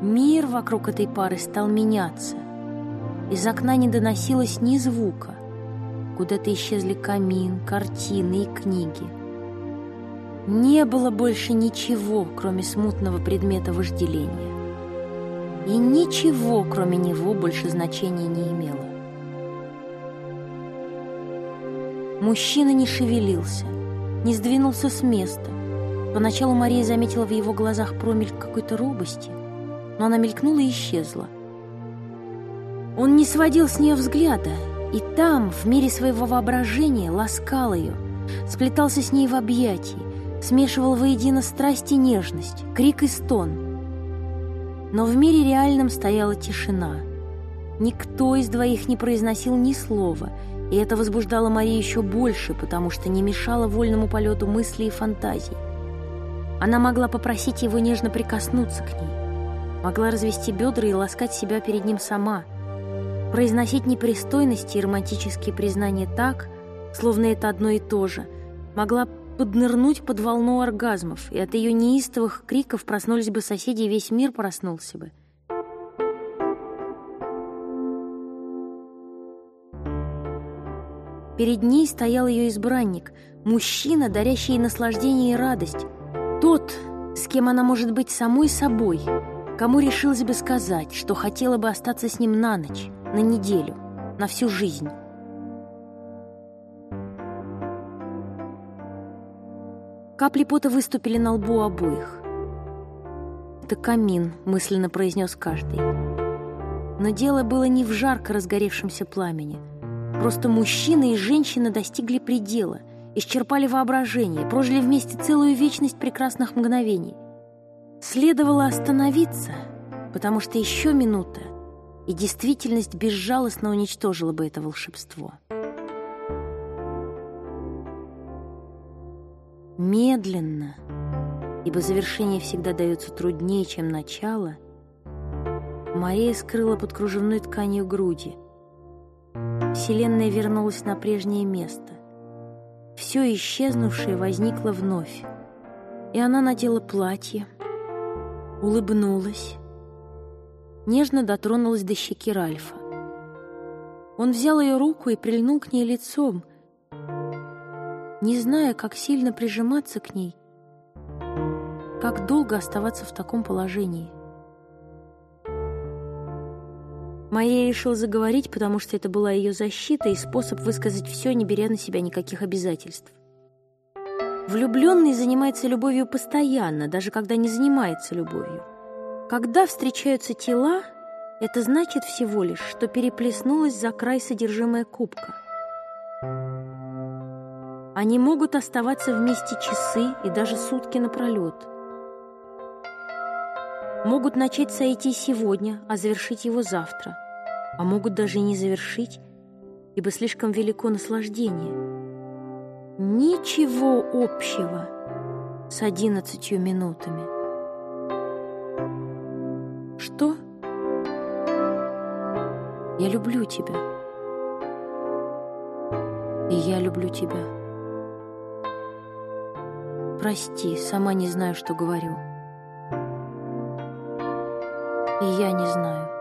Мир вокруг этой пары стал меняться. Из окна не доносилось ни звука. Куда-то исчезли камин, картины и книги. Не было больше ничего, кроме смутного предмета вожделения. И ничего, кроме него, больше значения не имело. Мужчина не шевелился, не сдвинулся с места. Поначалу Мария заметила в его глазах промельк какой-то робости, но она мелькнула и исчезла. Он не сводил с нее взгляда, и там, в мире своего воображения, ласкал ее, сплетался с ней в объятии, смешивал воедино страсть и нежность, крик и стон. Но в мире реальном стояла тишина. Никто из двоих не произносил ни слова, и это возбуждало Марию еще больше, потому что не мешало вольному полету мыслей и фантазий. Она могла попросить его нежно прикоснуться к ней, могла развести бедра и ласкать себя перед ним сама, произносить непристойности и романтические признания так, словно это одно и то же, могла поднырнуть под волну оргазмов, и от ее неистовых криков проснулись бы соседи, и весь мир проснулся бы. Перед ней стоял ее избранник, мужчина, дарящий ей наслаждение и радость, тот, с кем она может быть самой собой, кому решилась бы сказать, что хотела бы остаться с ним на ночь, на неделю, на всю жизнь. Капли пота выступили на лбу обоих. «Это камин», — мысленно произнес каждый. Но дело было не в жарко разгоревшемся пламени. Просто мужчина и женщина достигли предела, исчерпали воображение, прожили вместе целую вечность прекрасных мгновений. Следовало остановиться, потому что еще минута, и действительность безжалостно уничтожила бы это волшебство. Медленно, ибо завершение всегда дается труднее, чем начало, Мария скрыла под кружевной тканью груди. Вселенная вернулась на прежнее место. Все исчезнувшее возникло вновь. И она надела платье, улыбнулась, нежно дотронулась до щеки Ральфа. Он взял ее руку и прильнул к ней лицом, не зная, как сильно прижиматься к ней, как долго оставаться в таком положении. Мария решила заговорить, потому что это была ее защита и способ высказать все, не беря на себя никаких обязательств. Влюбленный занимается любовью постоянно, даже когда не занимается любовью. Когда встречаются тела, это значит всего лишь, что переплеснулось за край содержимое кубка. Они могут оставаться вместе часы и даже сутки напролет. Могут начать сойтись сегодня, а завершить его завтра. А могут даже и не завершить, ибо слишком велико наслаждение. Ничего общего с 11 минутами. Что? Я люблю тебя. И я люблю тебя. Прости, сама не знаю, что говорю. И я не знаю.